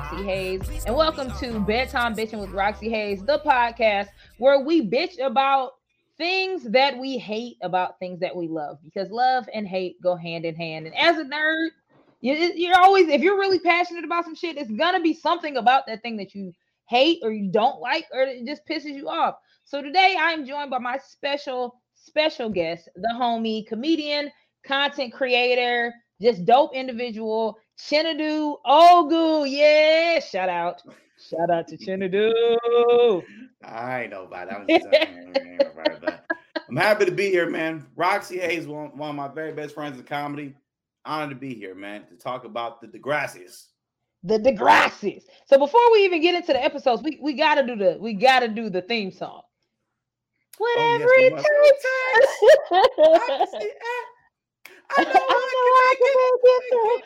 Roxy Hayes, and welcome to Bedtime Bitching with Roxy Hayes, the podcast where we bitch about things that we hate about things that we love, because love and hate go hand in hand. And as a nerd, you're always, if you're really passionate about some shit, it's gonna be something about that thing that you hate or you don't like or it just pisses you off. So today I'm joined by my special guest, the homie, comedian, content creator, just dope individual, Chinadu Ogu. Yeah, shout out to Chinadu. I ain't nobody. I'm just saying, ain't nobody, but I'm happy to be here, man. Roxy Hayes, one of my very best friends in comedy. Honored to be here, man, to talk about the Degrassi's. The Degrassi's. So before we even get into the episodes, we gotta do the theme song. Oh Whatever yes, we it must. takes. I know I I can can make it through.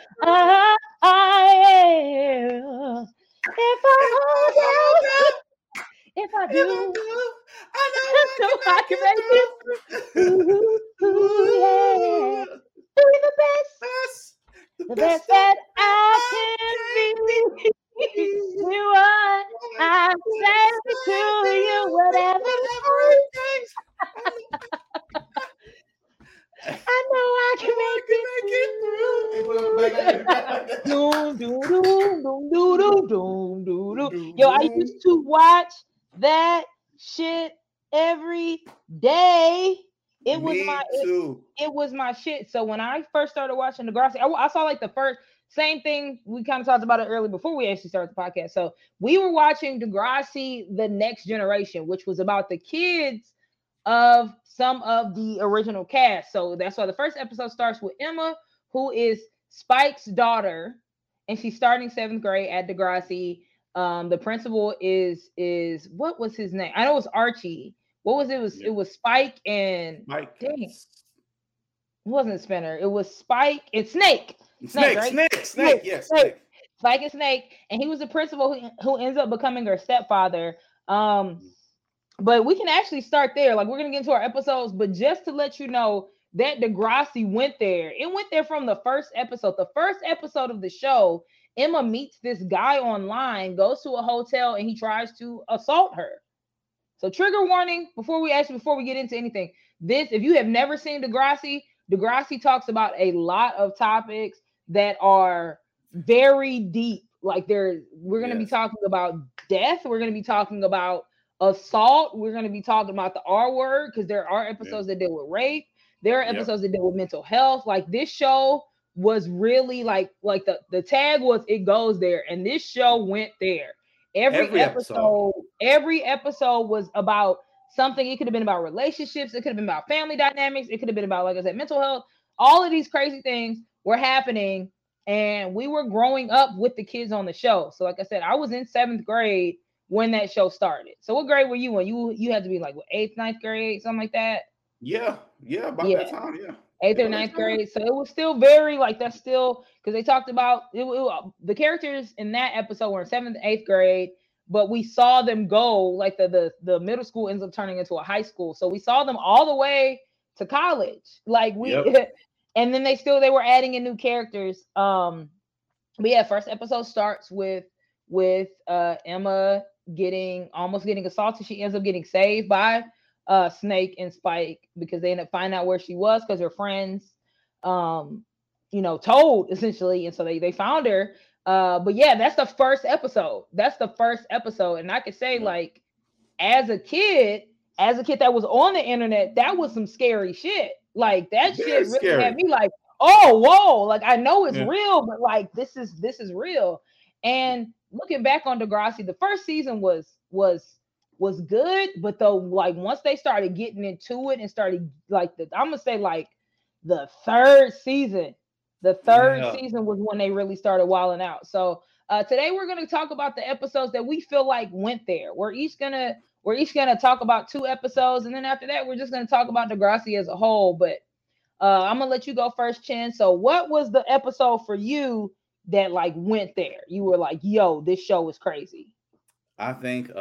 I am. If I hold out, if I If I do, do, I know I I know I can make it can through. make it Ooh, yeah. through. Be the best, The the best best that that I I can can be. be. You are, I say to you, whatever it Whatever takes. it takes. I know I I can know I make it can through. Doom, doom, doom, doom, doom, doom, doom, doom. Yo, I make it used through. to watch that shit every day. It was my Me too. it was my shit. So when I first started watching Degrassi, I saw like the first same thing. We kind of talked about it early before we actually started the podcast. So we were watching Degrassi: The Next Generation, which was about the kids of some of the original cast. So that's why the first episode starts with Emma, who is Spike's daughter, and she's starting seventh grade at Degrassi. The principal is what was his name? I know it was Archie. What was it? It was Spike and Mike. dang, it wasn't Spinner. It was Spike and Snake. Snake, Snake, right? snake, snake. Snake, Yes, Snake. snake. Spike and Snake, and he was the principal who ends up becoming her stepfather. But we can actually start there. Like we're gonna get into our episodes, but just to let you know that Degrassi went there. It went there from the first episode. The first episode of the show, Emma meets this guy online, goes to a hotel, and he tries to assault her. So trigger warning before we get into anything. This, if you have never seen Degrassi, Degrassi talks about a lot of topics that are very deep. Like we're gonna be Yes. talking about death. We're gonna be talking about assault. We're gonna be talking about the R word because there are Yeah. episodes that deal with rape. There are Yep. episodes that deal with mental health. Like this show was really like the tag was it goes there, and this show went there. Every Every episode. episode, every episode was about something. It could have been about relationships, it could have been about family dynamics, it could have been about, like I said, mental health. All of these crazy things were happening, and we were growing up with the kids on the show. So, like I said, I was in seventh grade when that show started. So, what grade were you in? You had to be like what, eighth, ninth grade, something like that. Yeah, yeah, about Yeah, that time. Yeah. eighth Yeah, or about that ninth time. grade. So it was still very like that's still because they talked about the characters in that episode were in seventh, eighth grade, but we saw them go like the middle school ends up turning into a high school. So we saw them all the way to college. Like we Yep. and then they were adding in new characters. But yeah, first episode starts with Emma almost getting assaulted. She ends up getting saved by Snake and Spike because they end up finding out where she was because her friends um told essentially, and so they found her. But yeah, that's the first episode. That's the first episode. And I could say, Yep. like, as a kid, that was on the internet, that was some scary shit. Like that Very shit really had scary. me like, oh whoa, like I know it's Yeah. real, but like this is real. And looking back on Degrassi, the first season was good, but though like once they started getting into it and started like I'm gonna say like the third season, Yeah. was when they really started wilding out. So today we're gonna talk about the episodes that we feel like went there. We're each gonna talk about two episodes, and then after that, we're just gonna talk about Degrassi as a whole. But I'm gonna let you go first, Chin. So, what was the episode for you that like went there? You were like, "Yo, this show is crazy." I think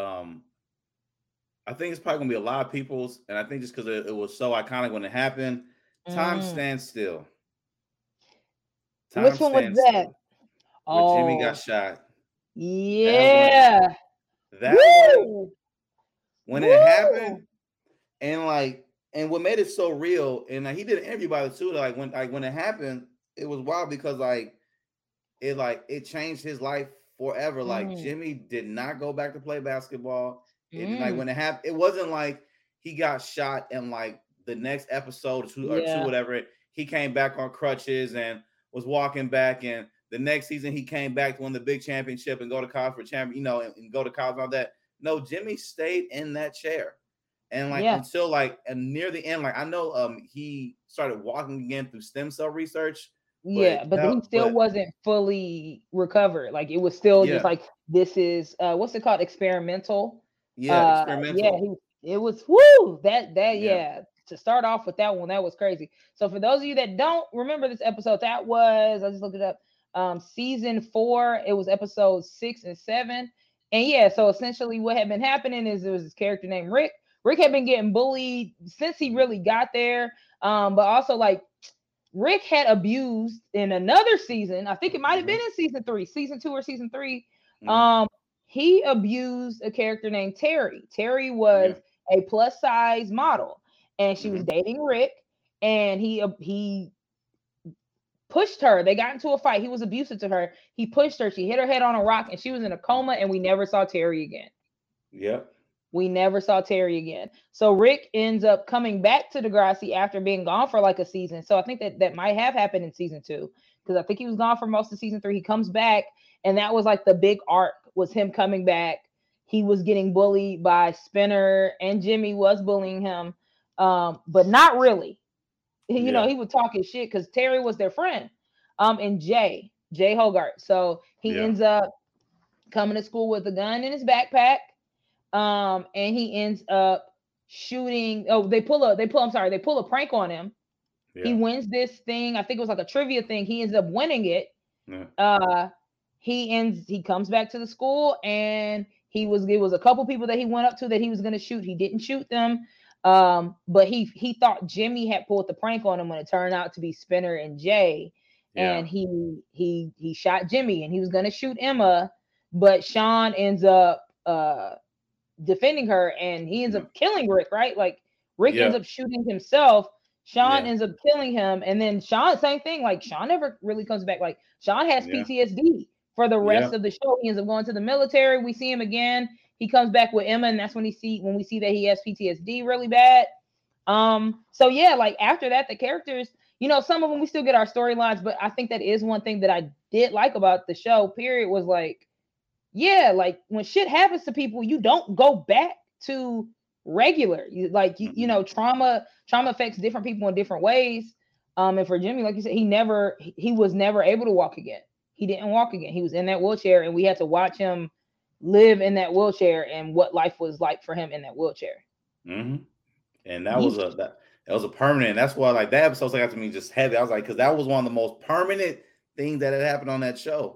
I think it's probably gonna be a lot of people's, and I think just because it was so iconic when it happened. Time Mm. stands still. Which Time one was stands that? still. Where Jimmy got Oh, shot. Yeah. That Woo! when it happened, and what made it so real, and he did an interview about it too. When it happened, it was wild because it changed his life forever. Like Jimmy did not go back to play basketball. When it happened, it wasn't like he got shot and like the next episode or two, whatever. He came back on crutches and was walking back, and the next season he came back to win the big championship and go to college for champion, and go to college and all that. No, Jimmy stayed in that chair. And until and near the end, I know he started walking again through stem cell research. But he still wasn't fully recovered. Like it was still just like, this is what's it called? Experimental. Experimental. It was to start off with that one, that was crazy. So for those of you that don't remember this episode, that was, I just looked it up, season 4. It was episodes 6 and 7. And so essentially what had been happening is there was this character named Rick. Rick had been getting bullied since he really got there. But also Rick had abused in another season. I think it might have been in season 2 or season 3. He abused a character named Terry. Terry was a plus size model, and she was dating Rick, and he pushed her. They got into a fight. He was abusive to her. He pushed her. She hit her head on a rock, and she was in a coma, and we never saw Terry again. Yep. We never saw Terry again. So Rick ends up coming back to Degrassi after being gone for like a season. So I think that might have happened in season 2, because I think he was gone for most of season 3. He comes back, and that was like the big arc, was him coming back. He was getting bullied by Spinner, and Jimmy was bullying him, but not really. You know, he was talking shit because Terry was their friend, and Jay Hogarth. So he ends up coming to school with a gun in his backpack. And he ends up shooting. They pull a prank on him. He wins this thing. I think it was like a trivia thing. He ends up winning it. He comes back to the school, and it was a couple people that he went up to that he was going to shoot. He didn't shoot them. But he thought Jimmy had pulled the prank on him, when it turned out to be Spinner and Jay. And he shot Jimmy, and he was going to shoot Emma, but Sean ends up defending her, and he ends up killing Rick, right? Like Rick ends up shooting himself. Sean ends up killing him, and then Sean, same thing. Like Sean never really comes back. Like Sean has PTSD for the rest of the show. He ends up going to the military. We see him again. He comes back with Emma, and that's when we see that he has PTSD really bad. So like after that, the characters, some of them we still get our storylines, but I think that is one thing that I did like about the show, period, was like when shit happens to people, you don't go back to regular. Trauma affects different people in different ways. And for Jimmy, like you said, he was never able to walk again. He didn't walk again. He was in that wheelchair, and we had to watch him live in that wheelchair and what life was like for him in that wheelchair. And that was a permanent. That's why that episode got to me just heavy. I was like, because that was one of the most permanent things that had happened on that show.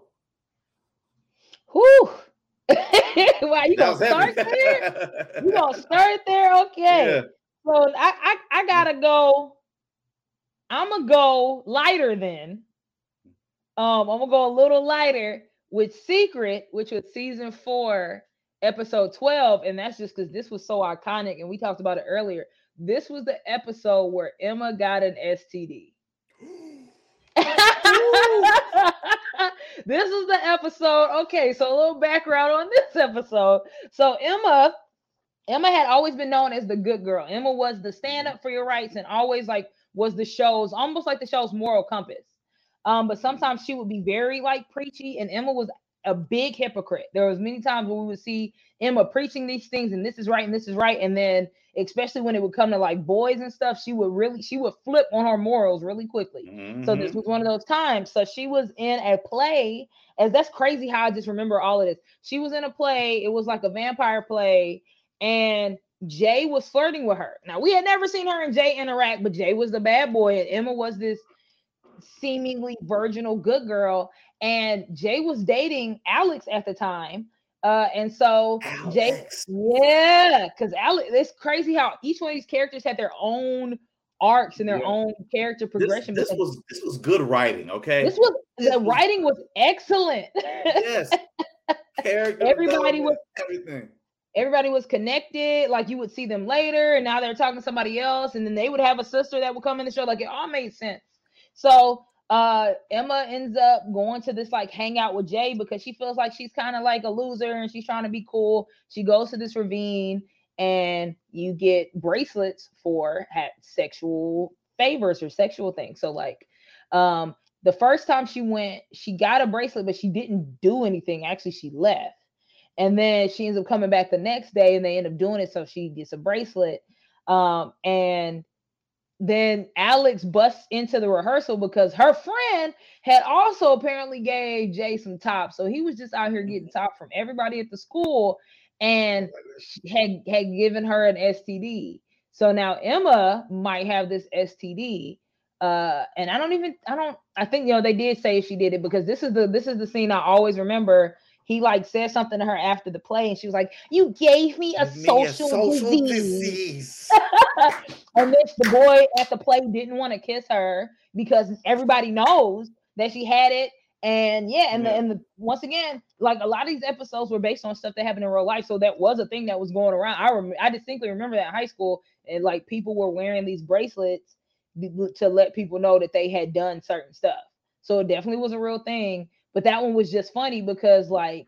Whew. Wow, you gonna start there? You gonna start there? Okay. So I gotta go. I'm gonna go lighter then. I'm gonna go a little lighter with Secret, which was season 4, episode 12, and that's just because this was so iconic, and we talked about it earlier. This was the episode where Emma got an STD. This is the episode. Okay, so a little background on this episode. So Emma had always been known as the good girl. Emma was the stand up for your rights, and always was the show's almost like the show's moral compass. But sometimes she would be very preachy, and Emma was a big hypocrite. There was many times when we would see Emma preaching these things, and this is right, and this is right, and then especially when it would come to boys and stuff, she would flip on her morals really quickly. So this was one of those times. So she was in a play, as that's crazy how I just remember all of this. She was in a play. It was like a vampire play, and Jay was flirting with her. Now we had never seen her and Jay interact, but Jay was the bad boy, and Emma was this seemingly virginal good girl, and Jay was dating Alex at the time. And so Alex. Jay, because Alex, it's crazy how each one of these characters had their own arcs and their own character progression. This was good writing. Okay, the writing was excellent. Yes, character everybody was everything. Everybody was connected. Like you would see them later, and now they're talking to somebody else, and then they would have a sister that would come in the show. Like it all made sense. So Emma ends up going to this like hangout with Jay because she feels like she's kind of like a loser and she's trying to be cool. She goes to this ravine and you get bracelets for sexual favors or sexual things. So like the first time she went, she got a bracelet, but she didn't do anything. Actually, she left. And then she ends up coming back the next day and they end up doing it. So she gets a bracelet. And then Alex busts into the rehearsal because her friend had also apparently gave Jay some top. So he was just out here getting top from everybody at the school and had given her an STD. So now Emma might have this STD. And I think they did say she did it because this is the scene I always remember. He like said something to her after the play, and she was like, "You gave me a social disease." And then the boy at the play didn't want to kiss her because everybody knows that she had it. And once again, like a lot of these episodes were based on stuff that happened in real life, so that was a thing that was going around. I distinctly remember that in high school, and like people were wearing these bracelets to let people know that they had done certain stuff. So it definitely was a real thing. But that one was just funny because like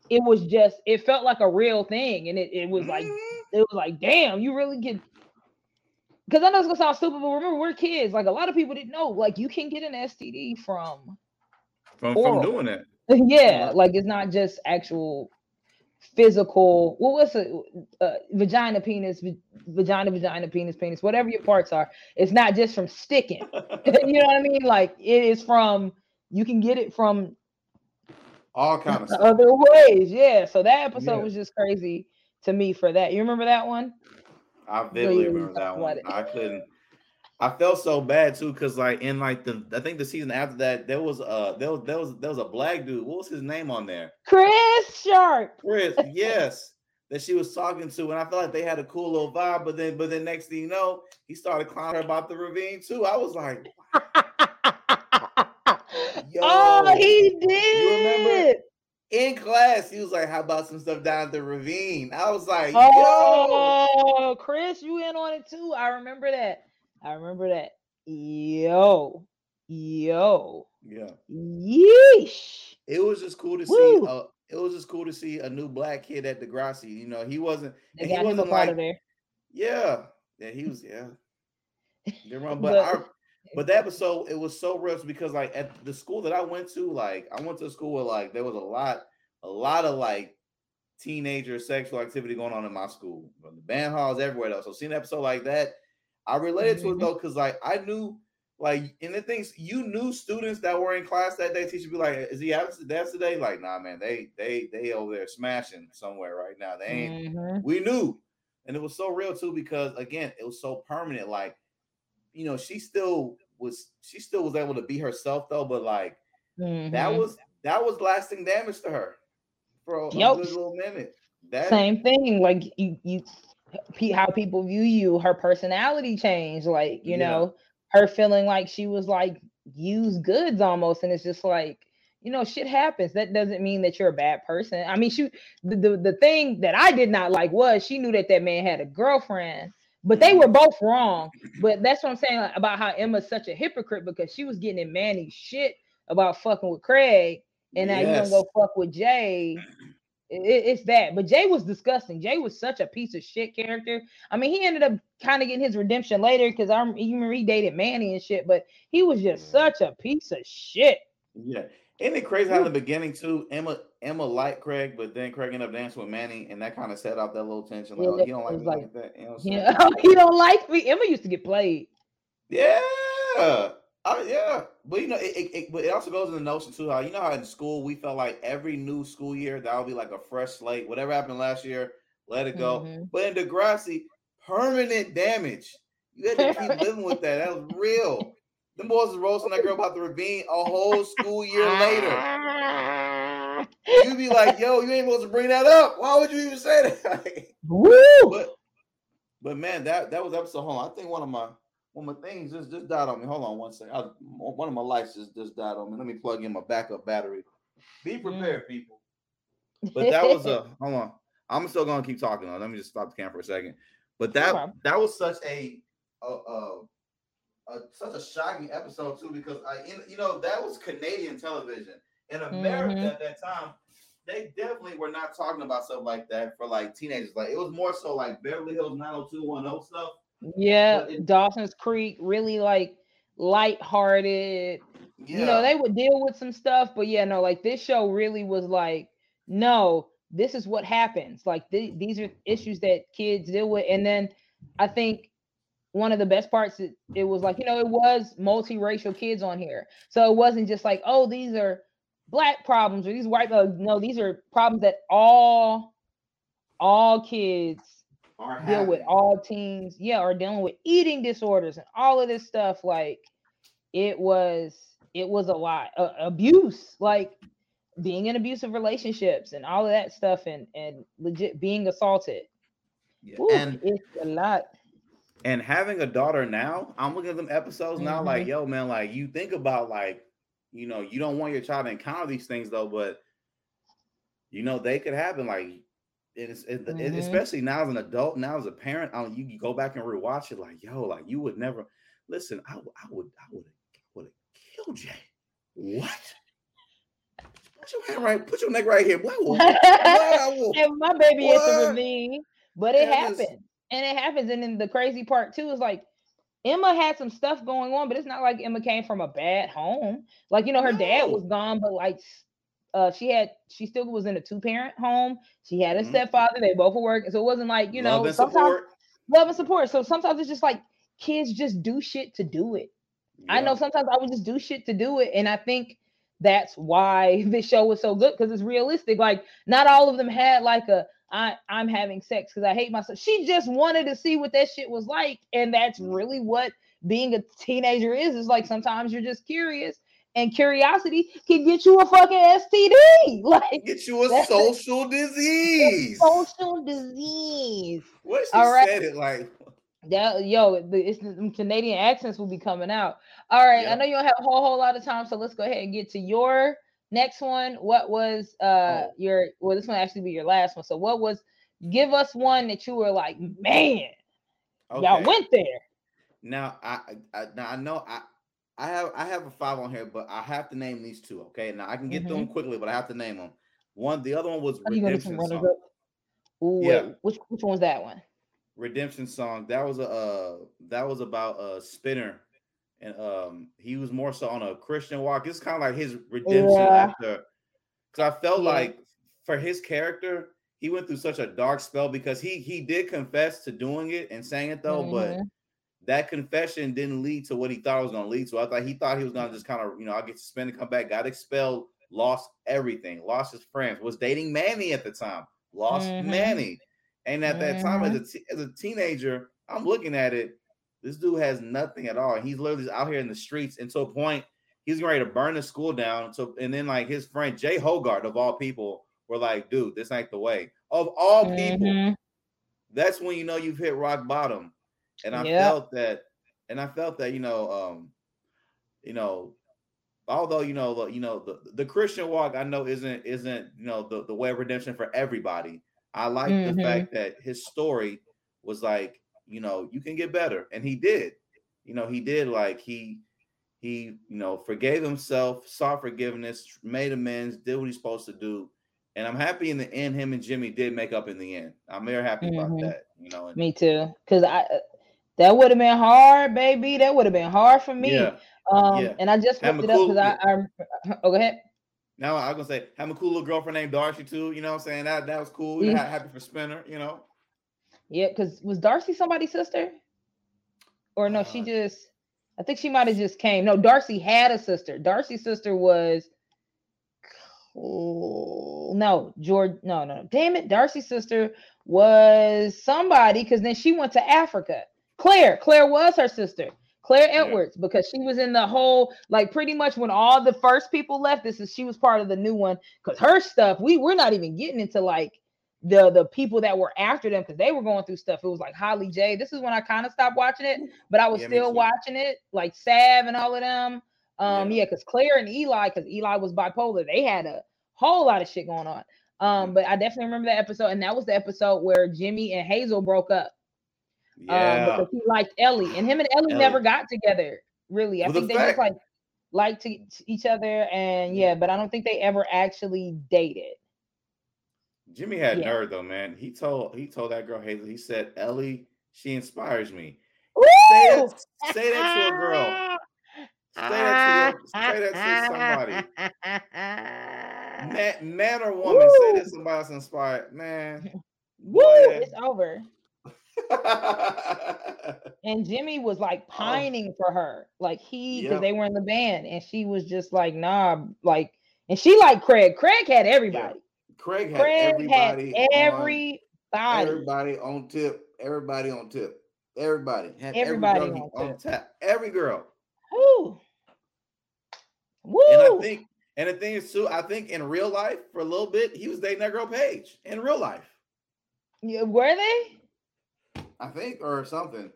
it felt like a real thing, and it was like, damn, you really get. Because I know it's gonna sound stupid, but remember we're kids. Like a lot of people didn't know. Like you can get an STD from doing it. Yeah, like it's not just actual physical. What was it? Vagina, penis, vagina, penis, whatever your parts are. It's not just from sticking. You know what I mean? Like it is from. You can get it from all kinds of stuff. Other ways. Yeah. So that episode was just crazy to me for that. You remember that one? I vividly remember that one. I couldn't. I felt so bad too because like in like I think the season after that there was a black dude. What was his name on there? Chris Sharp. Chris, yes, that she was talking to, and I felt like they had a cool little vibe. But then next thing you know, he started clowning her about the ravine too. I was like, yo, oh, he did. You remember? In class, he was like, "How about some stuff down at the ravine?" I was like, "Oh, Chris, you in on it too?" I remember that. Yo. Yeah. Yeesh. It was just cool to see. It was just cool to see a new black kid at Degrassi. You know, he wasn't. He wasn't like. Yeah, he was. Yeah. But that episode, it was so real because like at the school that I went to, like I went to a school where like there was a lot of like teenager sexual activity going on in my school. The band halls everywhere though. So seeing an episode like that, I related to it though because like I knew like and the things you knew students that were in class that day. Teacher be like, "Is he out today?" Like, nah, man, they over there smashing somewhere right now. They ain't. We knew, and it was so real too because again, it was so permanent. Like, you know, she still was able to be herself though, but like that was lasting damage to her for a good little minute. Same thing, like you how people view you, her personality changed, like you know, her feeling like she was like used goods almost, and it's just like, you know, shit happens. That doesn't mean that you're a bad person. I mean, the thing that I did not like was she knew that man had a girlfriend. But they were both wrong. But that's what I'm saying about how Emma's such a hypocrite because she was getting in Manny's shit about fucking with Craig, and now you gonna go fuck with Jay. It's that. But Jay was disgusting. Jay was such a piece of shit character. I mean, he ended up kind of getting his redemption later because he dated Manny and shit, but he was just such a piece of shit. Yeah. Isn't it crazy how in the beginning too, Emma liked Craig, but then Craig ended up dancing with Manny, and that kind of set off that little tension. Like, oh, he don't like me like that. You know what I'm saying? He don't like me. Emma used to get played. Yeah. Yeah. But you know, it also goes in the notion too, how you know how in school we felt like every new school year that would be like a fresh slate. Whatever happened last year, let it go. But in Degrassi, permanent damage. You had to keep living with that. That was real. Them boys was roasting that girl about the ravine a whole school year later. You'd be like, yo, you ain't supposed to bring that up. Why would you even say that? Woo! But man, that was episode. Hold on. I think one of my things just died on me. Hold on one second. One of my lights just died on me. Let me plug in my backup battery. Be prepared, people. But that was a hold on. I'm still gonna keep talking on. Let me just stop the camera for a second. But No that problem. that was such such a shocking episode too, because that was Canadian television. In America Mm-hmm. at that time, they definitely were not talking about stuff like that for like teenagers. Like it was more so like Beverly Hills 90210 stuff. Yeah, But it Dawson's Creek, really like lighthearted. yeah, They would deal with some stuff, but yeah, no, like this show really was like, no, this is what happens. Like these are issues that kids deal with. And then I think one of the best parts, it was like, it was multiracial kids on here. So it wasn't just like, oh, these are black problems or these white, no, these are problems that all kids are deal with, having. all teens, yeah, are dealing with eating disorders and all of this stuff. Like it was a lot. Abuse, like being in abusive relationships and all of that stuff, and legit being assaulted. Yeah. Ooh, it's a lot. And having a daughter now, I'm looking at them episodes now, like, Hmm. yo, man, like you think about like, you don't want your child to encounter these things though, but they could happen. Like Hmm. especially now as an adult, now as a parent, you can go back and rewatch it. Like, yo, like you would never listen. I would have killed Jay. What? Put your neck right here. What? And my baby at the What? ravine, but it And this, happens, and it happens. And then the crazy part too is like Emma had some stuff going on, but it's not like Emma came from a bad home. Like, her dad was no. gone, but like she still was in a two-parent home. She had a Mhm. stepfather, they both were working. So it wasn't like, Love and sometimes support. love and support. So sometimes it's just like kids just do shit to do it. I know Yeah. sometimes I would just do shit to do it. And I think that's why this show was so good, because it's realistic. Like, not all of them had like I'm having sex because I hate myself. She just wanted to see what that shit was like. And that's really what being a teenager is. It's like sometimes you're just curious, and curiosity can get you a fucking STD. Like, Get you a that's a social disease. social disease. What she All right. said it like, It's the Canadian accents will be coming out. All right, I know yep. you don't have a whole lot of time, so let's go ahead and get to your next one. What was Oh, your well? This one actually be your last one. So what was? Give us one that you were like, man, y'all okay. went there. Now I know I have a five on here, but I have to name these two. Okay, now I can get through them Mm-hmm. quickly, but I have to name them. The other one was Are you gonna do some Redemption runners Song. up? Ooh, Yeah, wait, which one's that one? Redemption Song. That was about Spinner, and he was more so on a Christian walk. It's kind of like his redemption Yeah, after, because I felt yeah. like for his character, he went through such a dark spell because he did confess to doing it and saying it though, but Mm-hmm. that confession didn't lead to what he thought it was going to lead to. He thought he was going to just kind of, I get suspended, come back, got expelled, lost everything, lost his friends, was dating Manny at the time, lost Mm-hmm. Manny. And at that time, Mm-hmm. as a teenager, I'm looking at it. This dude has nothing at all. He's literally out here in the streets, and to a point, he's ready to burn the school down. So, and then like his friend Jay Hogarth of all people were like, "Dude, this ain't the way." Of all people, Mm-hmm. that's when you've hit rock bottom. And I Yep. felt that, you know, although the Christian walk I know isn't the way of redemption for everybody. I like the Mm-hmm. fact that his story was like, you can get better, and he did. He did, like he forgave himself, sought forgiveness, made amends, did what he's supposed to do. And I'm happy in the end him and Jimmy did make up in the end. I'm very happy about Mm-hmm. that. And Me too. Cause that would have been hard, baby. That would have been hard for me. yeah, yeah. And I just Having looked a it up because cool I, yeah. I oh, go ahead. Now I was gonna say having a cool little girlfriend named Darcy too. You know what I'm saying? That was cool. Happy for Spinner. Yeah, because was Darcy somebody's sister? Or no, she Uh just I think she might have just came. No, Darcy had a sister. Darcy's sister was no, George. No, no, no. Damn it. Darcy's sister was somebody because then she went to Africa. Claire was her sister. Claire yeah. Edwards, because she was in the whole, like, pretty much when all the first people left. She was part of the new one, because her stuff, we're not even getting into like the people that were after them, because they were going through stuff. It was like Holly J. This is when I kind of stopped watching it, but I was Yeah, me still too. watching it, like Sav and all of them. Yeah. Yeah, because Claire and Eli, because Eli was bipolar, they had a whole lot of shit going on. But I definitely remember that episode, and that was the episode where Jimmy and Hazel broke up. Yeah. Because he liked Ellie, and him and Ellie never got together. Really, I Well, the think they just fact, liked each other, and yeah, but I don't think they ever actually dated. Jimmy had Yeah. nerve though, man. He told that girl Hazel. He said, "Ellie, she inspires me." Woo! Say that to a girl. Say that to somebody. Man or woman, say that somebody's inspired. Man. Woo! It's over. And Jimmy was like pining for her, like because they were in the band, and she was just like, nah, like, and she liked Craig. Craig had everybody. Craig had everybody on tip. Everybody on tip. Everybody had everybody on tap. Every girl. Woo. Woo. And the thing is too, I think in real life for a little bit he was dating that girl Paige in real life. Yeah, were they? I think, or something.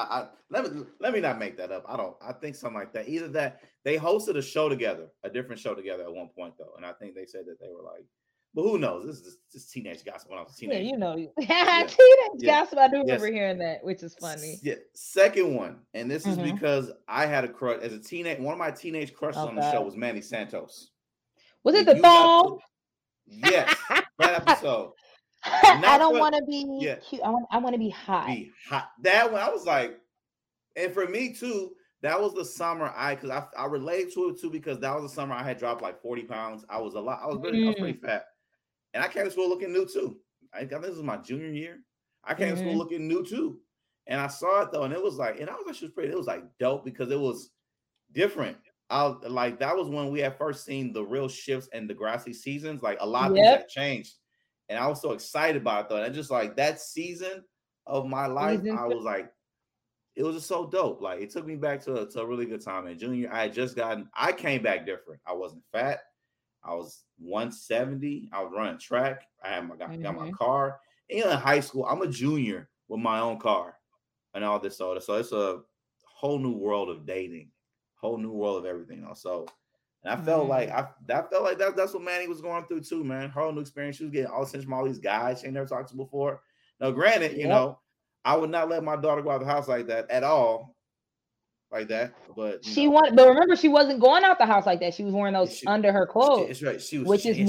Let me not make that up. I think something like that. Either that they hosted a different show together at one point though, and I think they said that they were like, but who knows? This is just teenage gossip when I was a teenager. Yeah, you know, teenage gossip. I do remember hearing that, which is funny. Yeah, second one, and this is because I had a crush as a teenage. One of my teenage crushes on the show was Manny Santos. Was it the thong? Yes, that episode. I don't want to be cute. I want to be hot. Be hot. That one, I was like, and for me too, that was the summer I relate to it too because that was the summer I had dropped like 40 pounds. I was pretty fat, and I came to school looking new too. I think this was my junior year. I came to school looking new too, and I saw it though, and it was like, and I was like, she was pretty. It was like dope because it was different. That was when we had first seen the real shifts in Degrassi seasons. Like a lot of things had changed. And I was so excited about it though. And just like that season of my life, I was like, it was just so dope. Like it took me back to a really good time. In junior, I came back different. I wasn't fat. I was 170. I was running track. I got my car. And in high school, I'm a junior with my own car and all this sort of. So it's a whole new world of dating, whole new world of everything. Also. And I felt like that's what Manny was going through too, man. Her whole new experience. She was getting all the attention from all these guys she ain't never talked to before. Now, granted, you know, I would not let my daughter go out of the house like that at all. Like that. But but remember, she wasn't going out the house like that. She was wearing those under her clothes. It's right. She was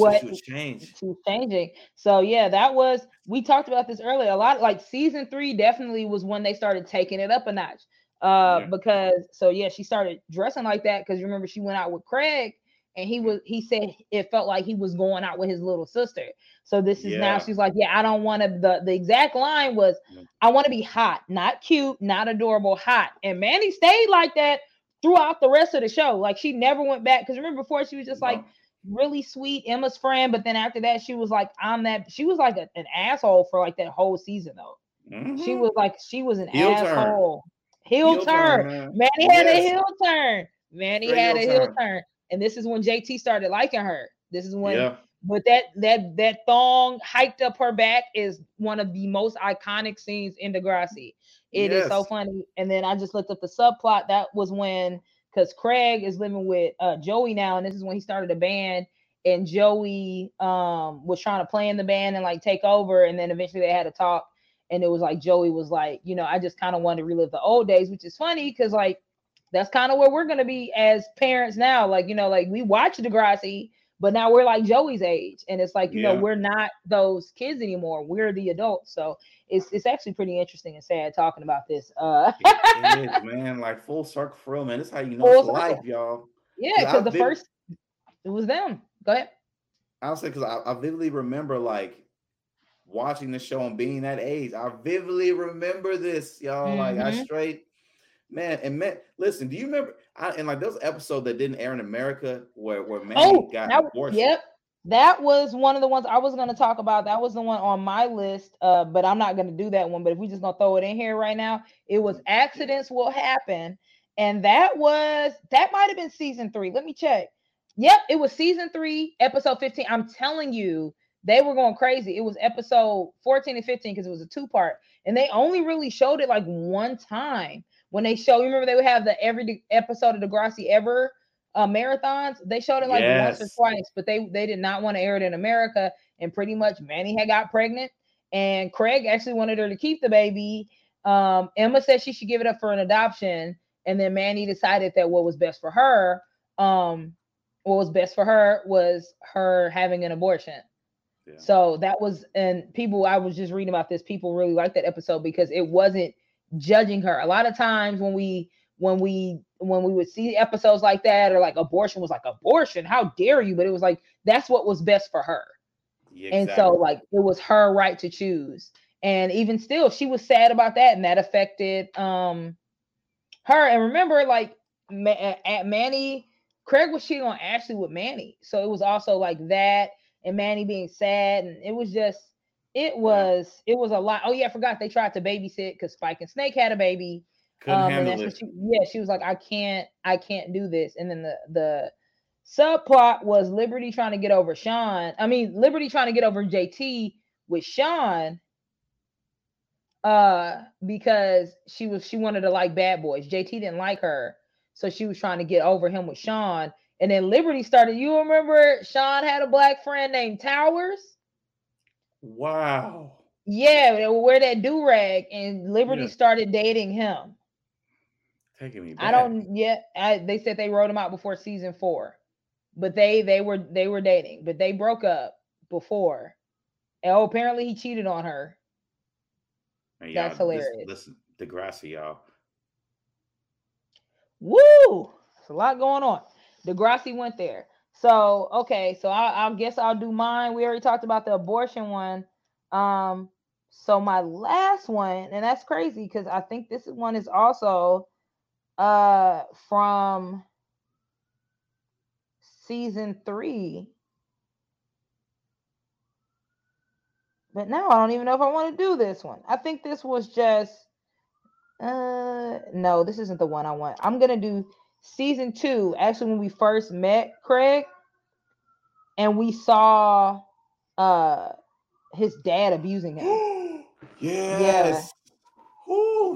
changing. So yeah, we talked about this earlier. A lot like season 3 definitely was when they started taking it up a notch. Because she started dressing like that because remember she went out with Craig and he said it felt like he was going out with his little sister. So this is now she's like, I don't want to. The exact line was, I want to be hot, not cute, not adorable, hot. And Manny stayed like that throughout the rest of the show. Like she never went back because remember before she was just like really sweet, Emma's friend, but then after that she was like, she was like an asshole for like that whole season though. She was an asshole. Heel turn. Manny had a heel turn. Had a heel turn. And this is when JT started liking her. This is when but that thong hiked up her back is one of the most iconic scenes in Degrassi. It is so funny. And then I just looked up the subplot. That was when because Craig is living with Joey now, and this is when he started a band. And Joey was trying to play in the band and like take over, and then eventually they had a talk. And it was like Joey was like, I just kind of wanted to relive the old days, which is funny because like that's kind of where we're gonna be as parents now. Like, like we watch Degrassi, but now we're like Joey's age, and it's like we're not those kids anymore. We're the adults. So it's actually pretty interesting and sad talking about this. It is, man. Like full circle for real, man. This is how you know it's life, y'all. Yeah, because it was them. Go ahead. I'll say because I vividly remember like watching the show and being that age. I vividly remember this, y'all. Like I straight, man. Listen, do you remember? And like those episodes that didn't air in America where Manny got divorced. Yep, that was one of the ones I was going to talk about. That was the one on my list, but I'm not going to do that one. But if we just gonna throw it in here right now, it was Accidents Will Happen, and that might have been season 3. Let me check. Yep, it was season 3, episode 15. I'm telling you. They were going crazy. It was episode 14 and 15 because it was a 2-part. And they only really showed it like one time. When they remember they would have the every episode of Degrassi Ever marathons. They showed it like once or twice, but they did not want to air it in America. and pretty much Manny had got pregnant, and Craig actually wanted her to keep the baby. Emma said she should give it up for an adoption, and then Manny decided that what was best for her, was her having an abortion. Yeah. So that was, and people, I was just reading about this. People really liked that episode because it wasn't judging her. A lot of times when we would see episodes like that, or like abortion was like, abortion, how dare you? But it was like, that's what was best for her. Yeah, and so like it was her right to choose. And even still, she was sad about that, and that affected her. And remember, like at Manny, Craig was cheating on Ashley with Manny, so it was also like that, and Manny being sad, and it was a lot. Oh yeah, I forgot they tried to babysit because Spike and Snake had a baby. Couldn't And handle that's it. she was like, I can't do this. And then the subplot was Liberty trying to get over Liberty trying to get over JT with Sean, because she wanted to like Bad Boys. JT didn't like her, so she was trying to get over him with Sean. And then Liberty started. You remember Sean had a black friend named Towers? Wow. Yeah, they would wear that do-rag, and Liberty started dating him. Taking me back. I don't yet. They said they wrote him out before season 4, but they were dating, but they broke up before. And apparently he cheated on her. Man, that's hilarious. Listen, Degrassi, y'all. Woo! There's a lot going on. Degrassi went there. So okay, so I guess I'll do mine. We already talked about the abortion one. So my last one, and that's crazy because I think this one is also from season 3. But now I don't even know if I want to do this one. I think this was just no, this isn't the one I want. I'm gonna do season 2, actually, when we first met Craig and we saw his dad abusing him. Yes. Yeah. Ooh,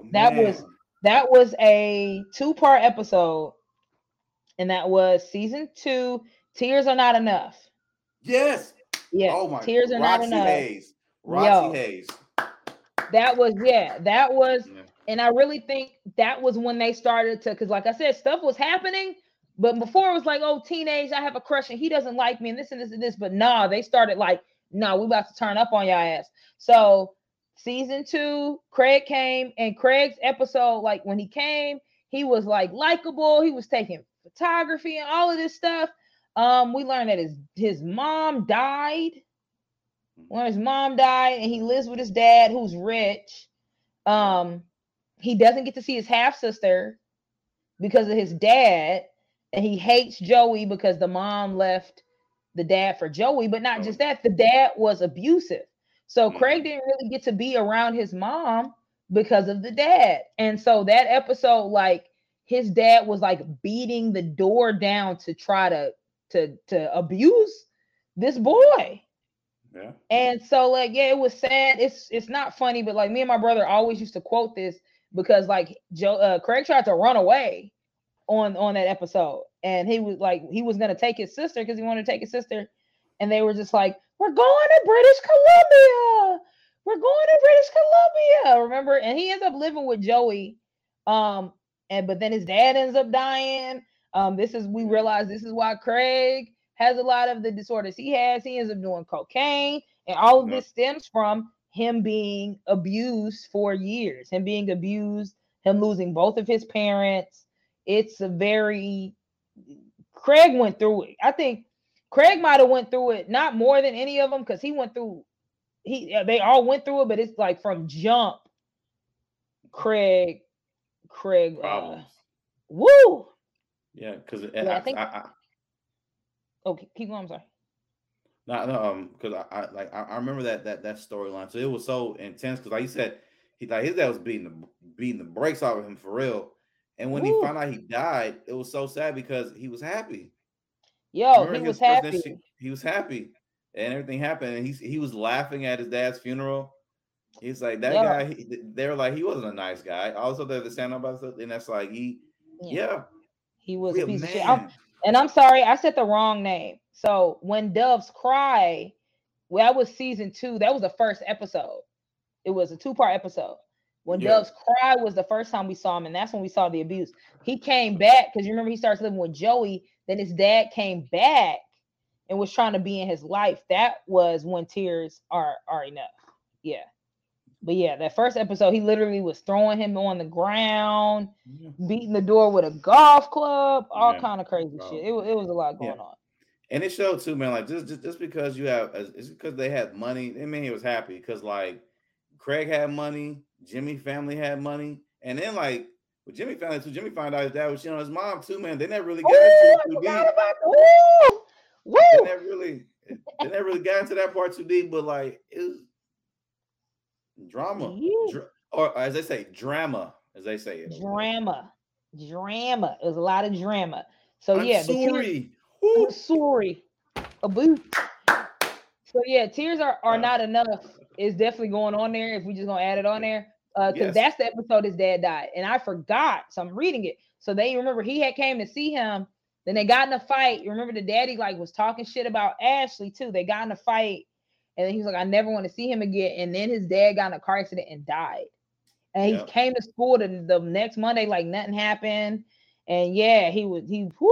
that was a 2-part episode, and that was season 2. Tears Are Not Enough. Yes. Yeah. Oh my. Tears Are Not Enough. Roxy Hayes. That was. Yeah. And I really think that was when they started to, because like I said, stuff was happening, but before it was like, oh, teenage, I have a crush and he doesn't like me and this and this and this. But nah, they started like, no, we about to turn up on y'all ass. So season 2, Craig came, and Craig's episode, like when he came, he was like likable. He was taking photography and all of this stuff. We learned that his mom died. When his mom died, and he lives with his dad, who's rich. He doesn't get to see his half sister because of his dad, and he hates Joey because the mom left the dad for Joey. But not just that, the dad was abusive. So Craig didn't really get to be around his mom because of the dad. And so that episode, like his dad was like beating the door down to try to abuse this boy. Yeah. And so like, yeah, it was sad. It's not funny, but like me and my brother always used to quote this because like Craig tried to run away on that episode, and he was gonna take his sister because he wanted to take his sister, and they were just like, we're going to British Columbia. We're going to British Columbia. Remember? And he ends up living with Joey. But then his dad ends up dying. We realize this is why Craig has a lot of the disorders he has. He ends up doing cocaine, and all of this stems from him being abused for years, him losing both of his parents. It's Craig went through it. I think Craig might have went through it, not more than any of them, because they all went through it, but it's like from jump, Craig, woo. Yeah, because okay, keep going. I'm sorry. No, because I remember that storyline. So it was so intense because like you said, his dad was beating the brakes off of him for real. And when he found out he died, it was so sad because he was happy. Yo, he was happy. He was happy, and everything happened. And he was laughing at his dad's funeral. He's like that guy. They were like he wasn't a nice guy. Also, they're stand up about stuff, and that's like he was a piece of shit. I'm sorry, I said the wrong name. So when doves cry Well, that was season 2. That was the first episode. It was a 2-part episode. When Yeah. Doves Cry was the first time we saw him, and that's when we saw the abuse. He came back because you remember he starts living with Joey. Then his dad came back and was trying to be in his life. That was when Tears Are Enough. Yeah. But yeah, that first episode, he literally was throwing him on the ground, beating the door with a golf club, all kind of crazy shit. It was a lot going on. And it showed too, man. Like just because you have, it's because they had money. I mean, he was happy because like Craig had money, Jimmy family had money, and then like with Jimmy family too. Jimmy found out his dad was cheating on his mom too, man. They never really got into it too deep. They never really got into that part too deep, but like it was drama, or as they say, drama, as they say it. Drama. It was a lot of drama. So I'm yeah, sorry. I'm sorry. A boot. So yeah, Tears are not enough. Is definitely going on there. If we just gonna add it on there, because that's the episode his dad died, and I forgot. So I'm reading it. So they remember he had came to see him. Then they got in a fight. You remember the daddy like was talking shit about Ashley too. They got in a fight, and then he was like, "I never want to see him again." And then his dad got in a car accident and died. And he came to school the next Monday like nothing happened. And yeah, he went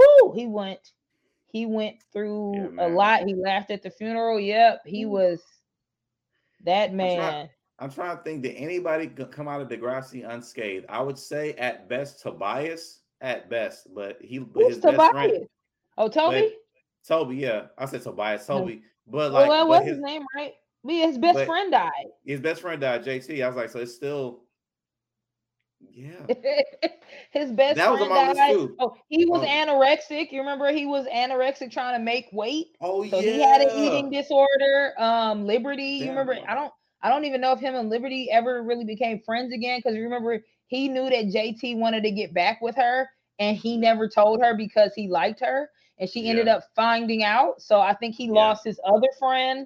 through a lot. He laughed at the funeral. Yep, he was that man. I'm trying to think, did anybody come out of Degrassi unscathed? I would say at best Tobias, at best, but his Tobias? best friend. Oh, Toby? Toby, yeah. I said Tobias, Toby. But like, well, what's his name, right? But his best friend died. His best friend died, JT. I was like, so it's still. Yeah. His best friend died. Oh, he was anorexic. You remember he was anorexic trying to make weight. Oh, so he had an eating disorder. Liberty. You remember? I don't even know if him and Liberty ever really became friends again. Because remember, he knew that JT wanted to get back with her, and he never told her because he liked her, and she ended up finding out. So I think he lost his other friend.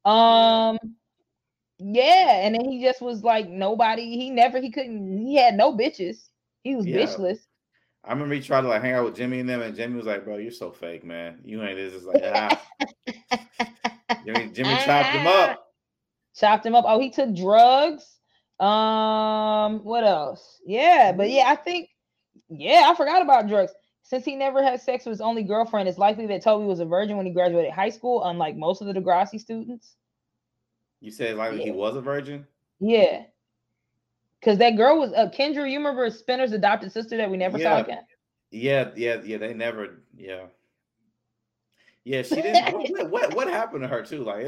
Yeah, and then he just was like nobody. He had no bitches. He was bitchless. I remember he tried to like hang out with Jimmy and them, and Jimmy was like, "Bro, you're so fake, man. You ain't this." It's like, Jimmy chopped him up. Oh, he took drugs. What else? Yeah, but I think, I forgot about drugs. Since he never had sex with his only girlfriend, it's likely that Toby was a virgin when he graduated high school, unlike most of the Degrassi students. You said like he was a virgin? Yeah. Because that girl was Kendra, you remember Spinner's adopted sister that we never saw again? Yeah, they never, Yeah, she didn't. what happened to her too? Like,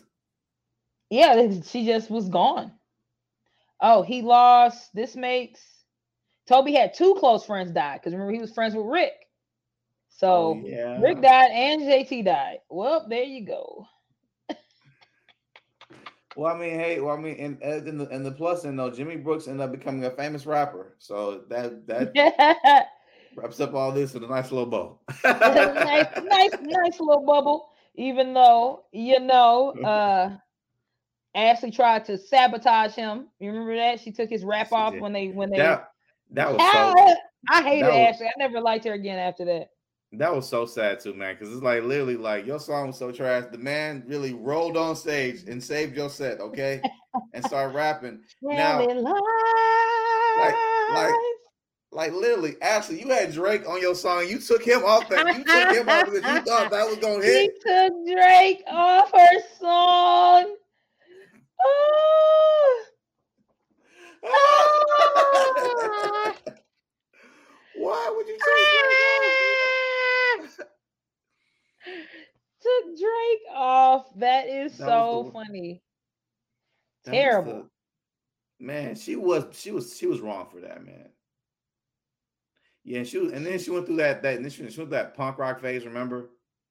she just was gone. Oh, he lost. This makes Toby had 2 close friends die, because remember he was friends with Rick. So Rick died and JT died. Well, there you go. Well, I mean, and the plus end though, Jimmy Brooks ended up becoming a famous rapper. So that wraps up all this with a nice little bow. nice little bubble. Even though Ashley tried to sabotage him. You remember that? She took his rap off when they that was I hated Ashley. I never liked her again after that. That was so sad too, man, because it's like literally like your song was so trash. The man really rolled on stage and saved your set, okay, and started rapping. Now, like literally, Ashley, you had Drake on your song. You took him off because you thought that was gonna hit. She took Drake off her song. Why would you take Drake off? Took Drake off. That is so funny. Terrible. Man, she was wrong for that, man. Yeah, and then she went through that and then she went through that punk rock phase, remember?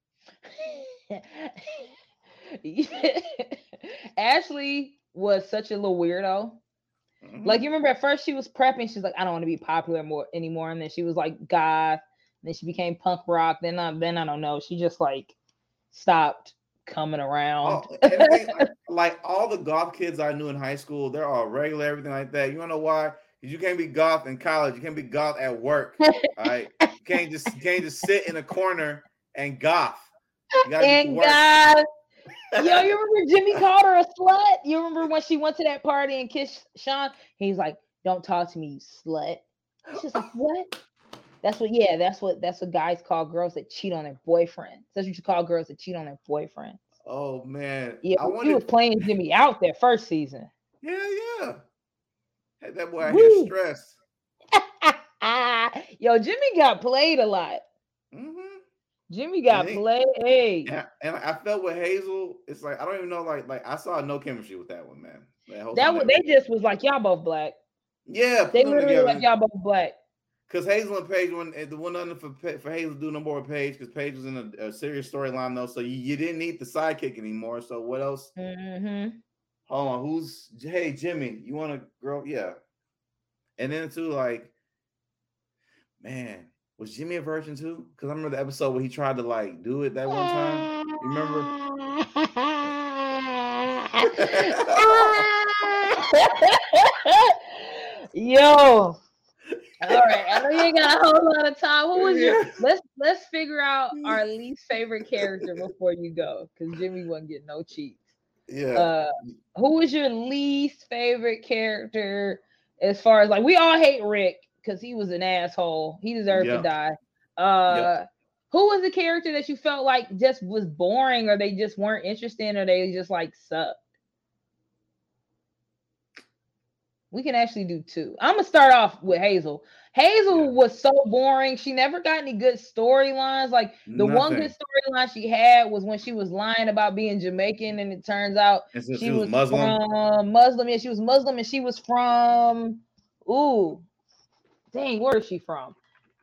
Ashley was such a little weirdo. Mm-hmm. Like, you remember at first she was prepping, she's like, I don't want to be popular anymore, and then she was like goth, then she became punk rock, then I don't know, she just like stopped coming around. Like all the goth kids I knew in high school, they're all regular, everything like that. You wanna know why? Because you can't be goth in college, you can't be goth at work. All right, you can't just sit in a corner and goth. You gotta and goth. Yo, you remember Jimmy called her a slut? You remember when she went to that party and kissed Sean? He's like, "Don't talk to me, you slut." She's like, "What?" That's what guys call girls that cheat on their boyfriends. That's what you call girls that cheat on their boyfriends. Oh man, Yeah, I he was wanted. playing Jimmy out there first season. Yeah. Had that boy out here Woo! stressed. Yo, Jimmy got played a lot. Mm-hmm. Jimmy And got then, played. and I felt with Hazel. It's like I don't even know. Like I saw no chemistry with that one, man. That whole time That they was were they together. just was like y'all both black. Yeah, They put them literally like together. y'all both black. Because Hazel and Paige, when the one nothing for Hazel to do no more with Paige, because Paige was in a serious storyline though, so you didn't need the sidekick anymore. So what else? Mm-hmm. Hold on, hey Jimmy, you want a girl? Yeah, and then too like, man, was Jimmy a virgin too? Because I remember the episode where he tried to like do it that one time. You remember? Yo. All right. I know you ain't got a whole lot of time. Who was your Yeah. let's figure out our least favorite character before you go. Because Jimmy wasn't getting no cheats. Yeah. Who was your least favorite character as far as like we all hate Rick because he was an asshole. He deserved to Yep. die. Yep. Who was the character that you felt like just was boring or they just weren't interested or they just like sucked? We can actually do two. I'm gonna start off with Hazel. Hazel was so boring. She never got any good storylines. Like the one good Nothing. storyline she had was when she was lying about being Jamaican, and it turns out And since she she was was Muslim. from Muslim. Yeah, she was Muslim, and she was from. Ooh, dang, where is she from?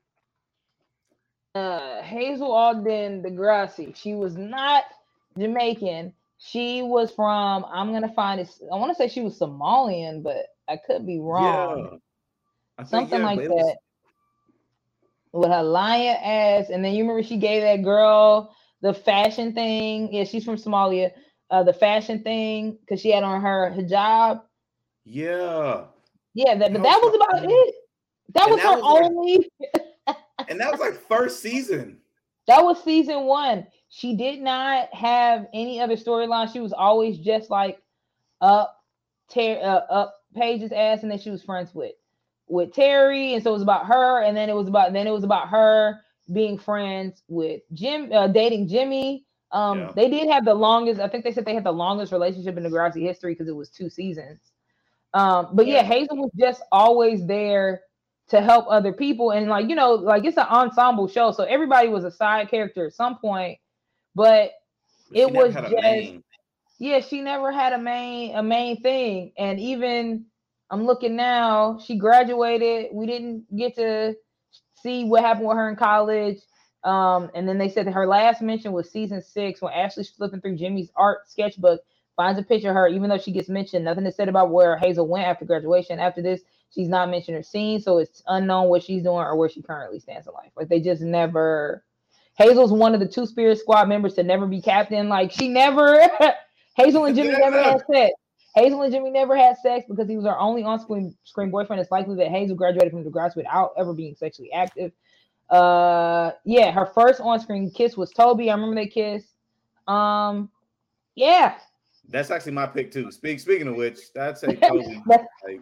Hazel Alden Degrassi. She was not Jamaican. She was from. I'm gonna find it. I want to say she was Somalian, but I could be wrong. Yeah. I think Something like but it was that with her lion ass. And then you remember she gave that girl the fashion thing. Yeah, she's from Somalia. The fashion thing because she had on her hijab. yeah. Yeah, but That that was was about it. That and was that her was like only. and that was like first season. That was season one. She did not have any other storyline. She was always just like up, up Paige's ass, and then she was friends with Terry, and so it was about her, and then it was about her being friends with Jim, dating Jimmy. Yeah. They did have the longest. I think they said they had the longest relationship in Degrassi history because it was 2 seasons. But yeah, Yeah. Hazel was just always there to help other people, and like like it's an ensemble show, so everybody was a side character at some point. But But she it never was had a just main. yeah, she never had a main thing. And even I'm looking now, she graduated. We didn't get to see what happened with her in college. And then they said that her last mention was season 6 when Ashley's flipping through Jimmy's art sketchbook, finds a picture of her, even though she gets mentioned. Nothing is said about where Hazel went after graduation. After this, she's not mentioned or seen, so it's unknown what she's doing or where she currently stands in life. Like they just never. Hazel's one of the 2 Spirit Squad members to never be captain. Like she never. Hazel and Jimmy never had sex. Hazel and Jimmy never had sex because he was her only on-screen boyfriend. It's likely that Hazel graduated from Degrassi without ever being sexually active. Yeah, her first on-screen kiss was Toby. I remember they kissed. Yeah. That's actually my pick too. Speaking of which, I'd say Toby. Like,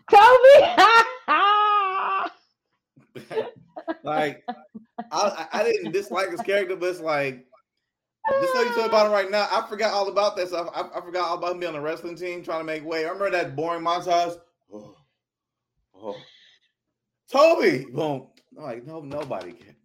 Toby. like I didn't dislike his character, but it's like just tell you something about him right now. I forgot all about that stuff. I forgot all about him being on the wrestling team trying to make weight. I remember that boring montage. Oh. Toby, boom. I'm like, no, nobody can.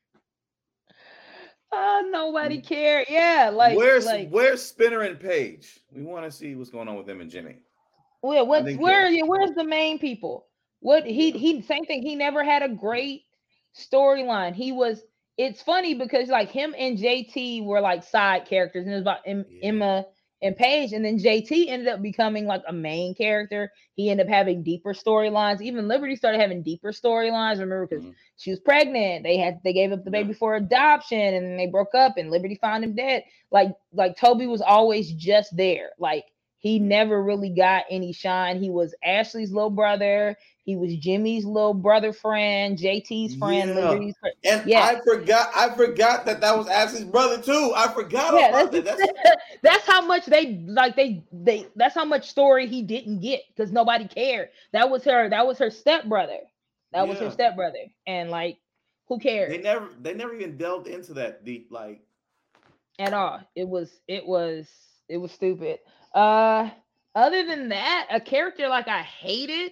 Nobody cared. Yeah, Where's Spinner and Paige? We want to see what's going on with them and Jimmy. where's the main people? What he same thing. He never had a great storyline. It's funny because like him and JT were like side characters, and it was about Emma and Paige, and then JT ended up becoming like a main character. He ended up having deeper storylines. Even Liberty started having deeper storylines. Remember, because she was pregnant. They gave up the baby for adoption, and then they broke up, and Liberty found him dead. Like Toby was always just there. Like he never really got any shine. He was Ashley's little brother. He was Jimmy's little brother friend, JT's friend, Liberty's friend. And yeah. I forgot that was Ashley's brother too. I forgot about that. That's how much they that's how much story he didn't get because nobody cared. That was her stepbrother. That was her stepbrother. And like, who cares? They never even delved into that deep, like, at all. It was stupid. Other than that, a character I hated.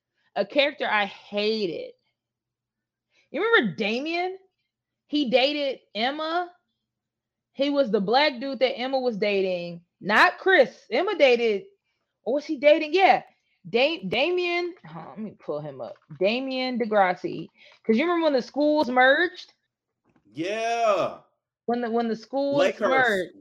You remember Damien? He dated Emma. He was the black dude that Emma was dating, not Chris. Emma dated, or was he dating? Yeah, Damien. Let me pull him up. Damien Degrassi. Because you remember when the schools merged? Yeah. When the schools merged.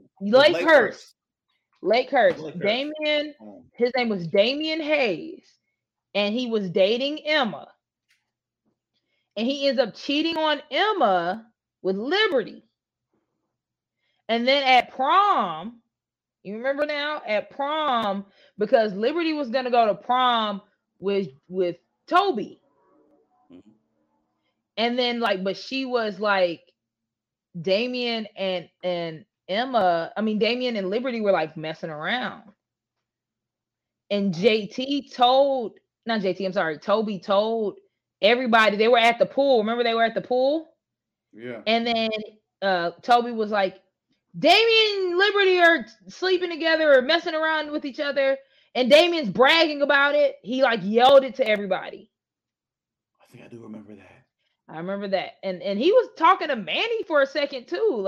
Lakehurst. Damien. His name was Damien Hayes, and he was dating Emma. And he ends up cheating on Emma with Liberty. And then at prom, you remember now? At prom, because Liberty was gonna go to prom with Toby. Mm-hmm. And then but she was like Damien and Emma, Damien and Liberty were messing around. And Toby told everybody. They were at the pool. Remember they were at the pool? Yeah. And then Toby was like, Damien and Liberty are sleeping together or messing around with each other. And Damien's bragging about it. He yelled it to everybody. I think I do remember that. I remember that. And he was talking to Manny for a second too.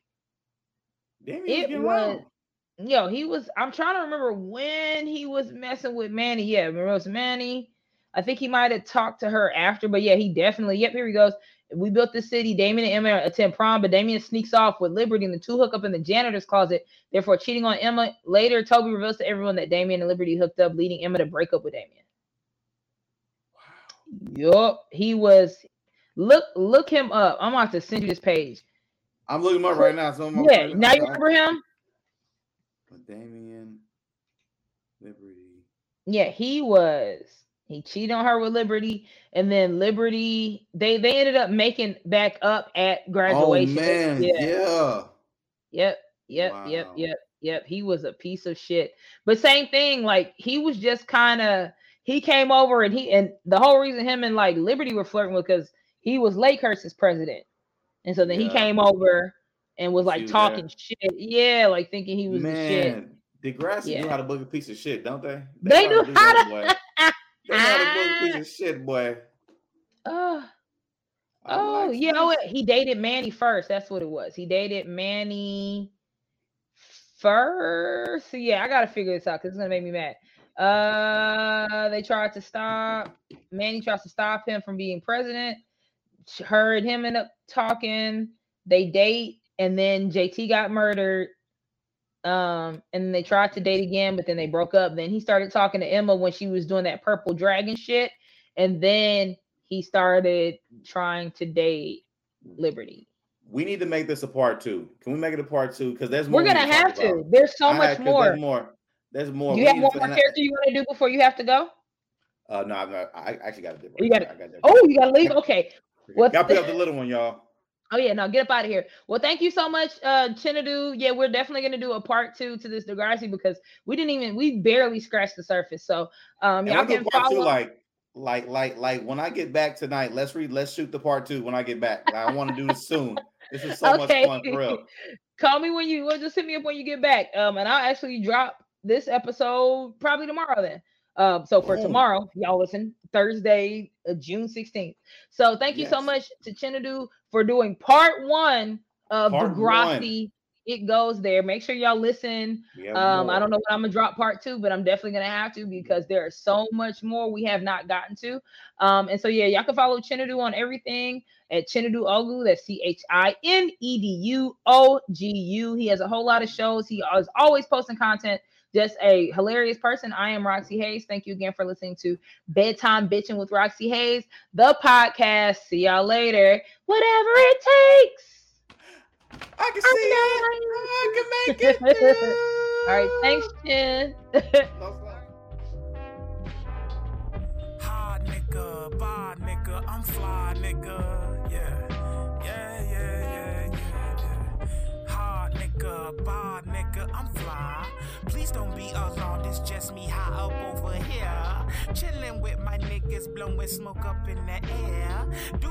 He was, I'm trying to remember when he was messing with Manny. Yeah, remember it was Manny. I think he might have talked to her after, but yeah, he definitely, here he goes. We built this city. Damien and Emma attend prom, but Damien sneaks off with Liberty and the two hook up in the janitor's closet, therefore cheating on Emma. Later, Toby reveals to everyone that Damien and Liberty hooked up, leading Emma to break up with Damien. Wow. Yup. He was, look him up. I'm about to send you this page. I'm looking him up right now. So now you remember him? Damien, Liberty. Yeah, he cheated on her with Liberty, and then Liberty, they ended up making back up at graduation. Oh man, yeah. Yep. He was a piece of shit. But same thing, he was just he came over and the whole reason him and Liberty were flirting was because he was Lakehurst's president. And so then he came over and was talking shit. Yeah, thinking he was the shit. Degrassi knew how to book a piece of shit, don't they? They knew how to. They know how to book a piece of shit, boy. He dated Manny first. That's what it was. He dated Manny first. So yeah, I gotta figure this out because it's gonna make me mad. Manny tries to stop him from being president. Her and him end up talking. They date, and then JT got murdered. And they tried to date again, but then they broke up. Then he started talking to Emma when she was doing that purple dragon shit. And then he started trying to date Liberty. We need to make this a part 2. Can we make it a part 2? Because there's more. We're gonna have to. There's so much more. There's more. Do you have one more character you want to do before you have to go? No, I'm not. I actually got to do. You got it. Oh, you got to leave. Okay. Got to pick up the little one, y'all. Oh yeah, no, get up out of here. Well, thank you so much, Chinadu. Yeah, we're definitely gonna do a part 2 to this Degrassi because we barely scratched the surface. So y'all can follow. Like when I get back tonight, let's shoot the part 2 when I get back. I want to do this soon. This is so much fun, for real. Call me just hit me up when you get back. And I'll actually drop this episode probably tomorrow then. So for tomorrow, y'all listen, Thursday, June 16th. So thank you so much to Chinadu for doing part 1 of Degrassi. It goes there. Make sure y'all listen. I don't know when I'm gonna drop part 2, but I'm definitely gonna have to because there is so much more we have not gotten to. And so yeah, y'all can follow Chinadu on everything at Chinadu Ogu. That's CHINEDUOGU. He has a whole lot of shows. He is always posting content. Just a hilarious person. I am Roxy Hayes. Thank you again for listening to Bedtime Bitching with Roxy Hayes, the podcast. See y'all later. Whatever it takes. I can see it. I can make it through. All right, thanks, Chin. Hard nigga, bar nigga, I'm fly nigga. Yeah. Hard nigga, bar nigga, I'm fly. Please don't be alarmed, it's just me high up over here. Chilling with my niggas, blowing smoke up in the air.